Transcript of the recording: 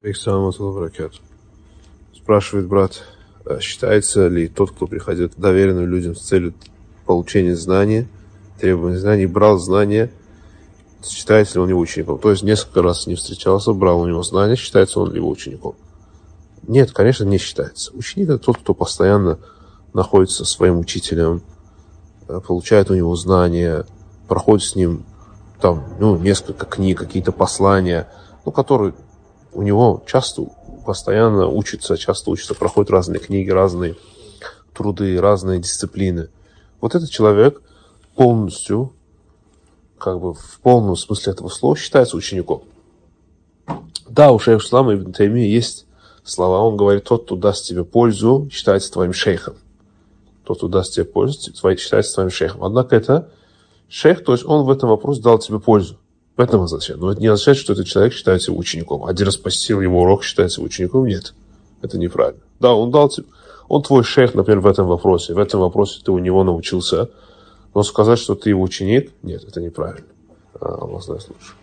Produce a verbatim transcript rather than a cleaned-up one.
Спрашивает брат, считается ли тот, кто приходит к доверенным людям с целью получения знания, требования знаний, брал знания, считается ли он его учеником? То есть несколько раз не встречался, брал у него знания, считается он его учеником? Нет, конечно, не считается. Ученик — это тот, кто постоянно находится со своим учителем, получает у него знания, проходит с ним там, ну, несколько книг, какие-то послания, ну, которые у него часто, постоянно учится, часто учится, проходит разные книги, разные труды, разные дисциплины. Вот этот человек полностью, как бы в полном смысле этого слова, считается учеником. Да, у шейха ислама ибн Таймии есть слова, он говорит: тот, кто даст тебе пользу, считается твоим шейхом. Тот, кто даст тебе пользу, считается твоим шейхом. Однако это шейх, то есть он в этом вопросе дал тебе пользу. В этом означает. Но это не означает, что этот человек считается его учеником. Один раз посетил его урок, считается его учеником. Нет, это неправильно. Да, он дал тебе, он твой шейх, например, в этом вопросе. В этом вопросе ты у него научился. Но сказать, что ты его ученик, нет, это неправильно. Аллах знает лучше.